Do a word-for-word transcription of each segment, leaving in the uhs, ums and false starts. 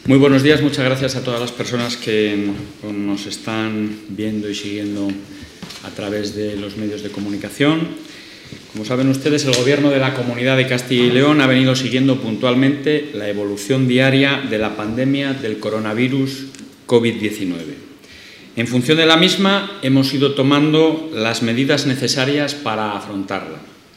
Muy buenos días, muchas gracias a todas las personas que nos están viendo y siguiendo a través de los medios de comunicación. Como saben ustedes, el Gobierno de la Comunidad de Castilla y León ha venido siguiendo puntualmente la evolución diaria de la pandemia del coronavirus COVID diecinueve. En función de la misma, hemos ido tomando las medidas necesarias para afrontarla.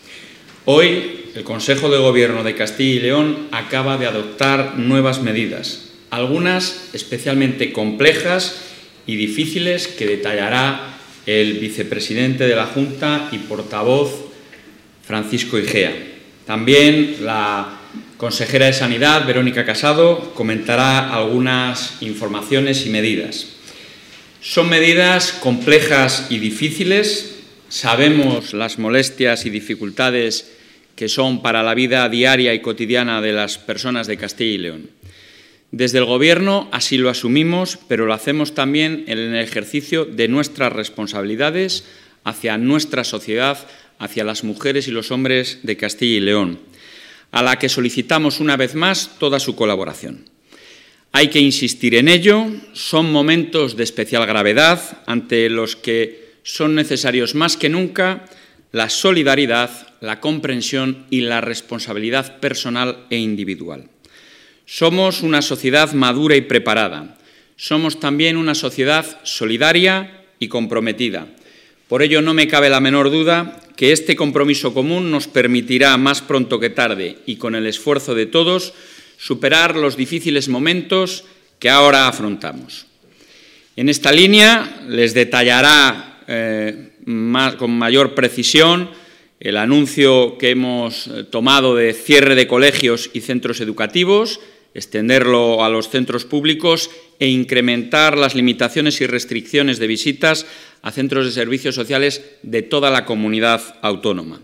Hoy, el Consejo de Gobierno de Castilla y León acaba de adoptar nuevas medidas, algunas especialmente complejas y difíciles que detallará el vicepresidente de la Junta y portavoz Francisco Igea. También la consejera de Sanidad, Verónica Casado, comentará algunas informaciones y medidas. Son medidas complejas y difíciles. Sabemos las molestias y dificultades que son para la vida diaria y cotidiana de las personas de Castilla y León. Desde el Gobierno así lo asumimos, pero lo hacemos también en el ejercicio de nuestras responsabilidades hacia nuestra sociedad, hacia las mujeres y los hombres de Castilla y León, a la que solicitamos una vez más toda su colaboración. Hay que insistir en ello, son momentos de especial gravedad ante los que son necesarios más que nunca la solidaridad, la comprensión y la responsabilidad personal e individual. Somos una sociedad madura y preparada. Somos también una sociedad solidaria y comprometida. Por ello, no me cabe la menor duda que este compromiso común nos permitirá, más pronto que tarde y con el esfuerzo de todos, superar los difíciles momentos que ahora afrontamos. En esta línea les detallará eh, más, con mayor precisión el anuncio que hemos tomado de cierre de colegios y centros educativos, extenderlo a los centros públicos e incrementar las limitaciones y restricciones de visitas a centros de servicios sociales de toda la comunidad autónoma.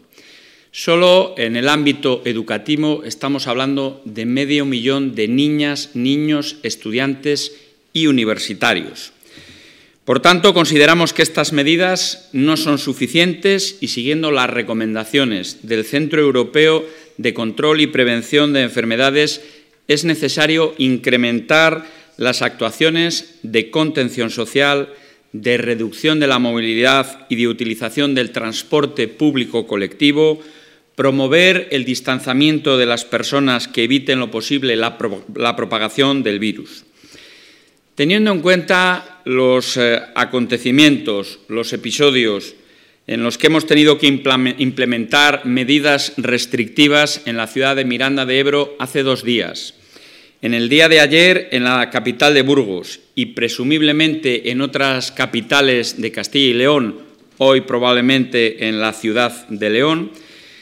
Solo en el ámbito educativo estamos hablando de medio millón de niñas, niños, estudiantes y universitarios. Por tanto, consideramos que estas medidas no son suficientes y, siguiendo las recomendaciones del Centro Europeo de Control y Prevención de Enfermedades, es necesario incrementar las actuaciones de contención social, de reducción de la movilidad y de utilización del transporte público colectivo, promover el distanciamiento de las personas que eviten lo posible la, pro la propagación del virus. Teniendo en cuenta los eh, acontecimientos, los episodios en los que hemos tenido que implementar medidas restrictivas en la ciudad de Miranda de Ebro hace dos días, en el día de ayer en la capital de Burgos y presumiblemente en otras capitales de Castilla y León, hoy probablemente en la ciudad de León,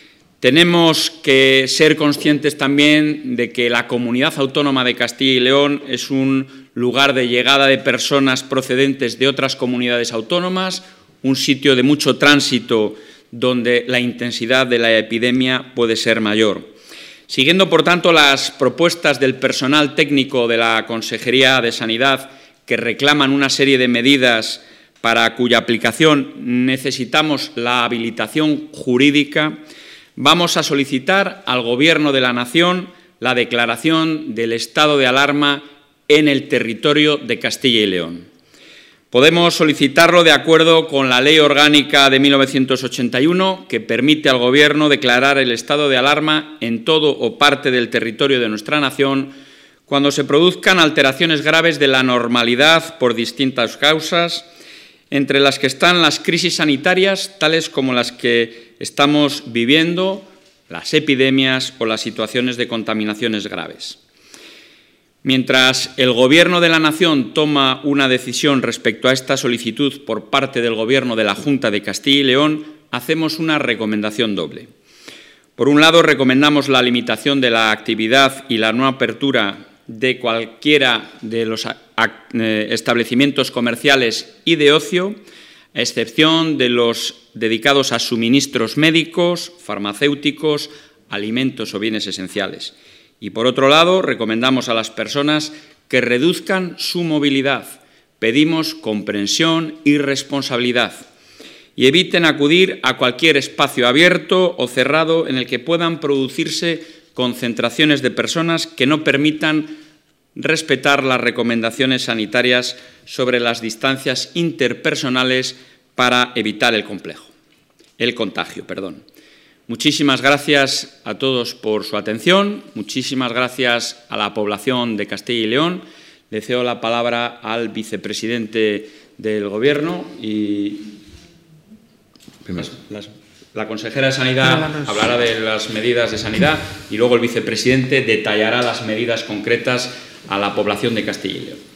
tenemos que ser conscientes también de que la comunidad autónoma de Castilla y León es un lugar de llegada de personas procedentes de otras comunidades autónomas, un sitio de mucho tránsito donde la intensidad de la epidemia puede ser mayor. Siguiendo, por tanto, las propuestas del personal técnico de la Consejería de Sanidad, que reclaman una serie de medidas para cuya aplicación necesitamos la habilitación jurídica, vamos a solicitar al Gobierno de la Nación la declaración del estado de alarma en el territorio de Castilla y León. Podemos solicitarlo de acuerdo con la Ley Orgánica de mil novecientos ochenta y uno, que permite al Gobierno declarar el estado de alarma en todo o parte del territorio de nuestra nación cuando se produzcan alteraciones graves de la normalidad por distintas causas, entre las que están las crisis sanitarias, tales como las que estamos viviendo, las epidemias o las situaciones de contaminaciones graves. Mientras el Gobierno de la Nación toma una decisión respecto a esta solicitud por parte del Gobierno de la Junta de Castilla y León, hacemos una recomendación doble. Por un lado, recomendamos la limitación de la actividad y la no apertura de cualquiera de los establecimientos comerciales y de ocio, a excepción de los dedicados a suministros médicos, farmacéuticos, alimentos o bienes esenciales. Y, por otro lado, recomendamos a las personas que reduzcan su movilidad. Pedimos comprensión y responsabilidad y eviten acudir a cualquier espacio abierto o cerrado en el que puedan producirse concentraciones de personas que no permitan respetar las recomendaciones sanitarias sobre las distancias interpersonales para evitar el complejo, el contagio, perdón. Muchísimas gracias a todos por su atención, muchísimas gracias a la población de Castilla y León. Le cedo la palabra al vicepresidente del Gobierno y las, las, la consejera de Sanidad hablará de las medidas de sanidad y luego el vicepresidente detallará las medidas concretas a la población de Castilla y León.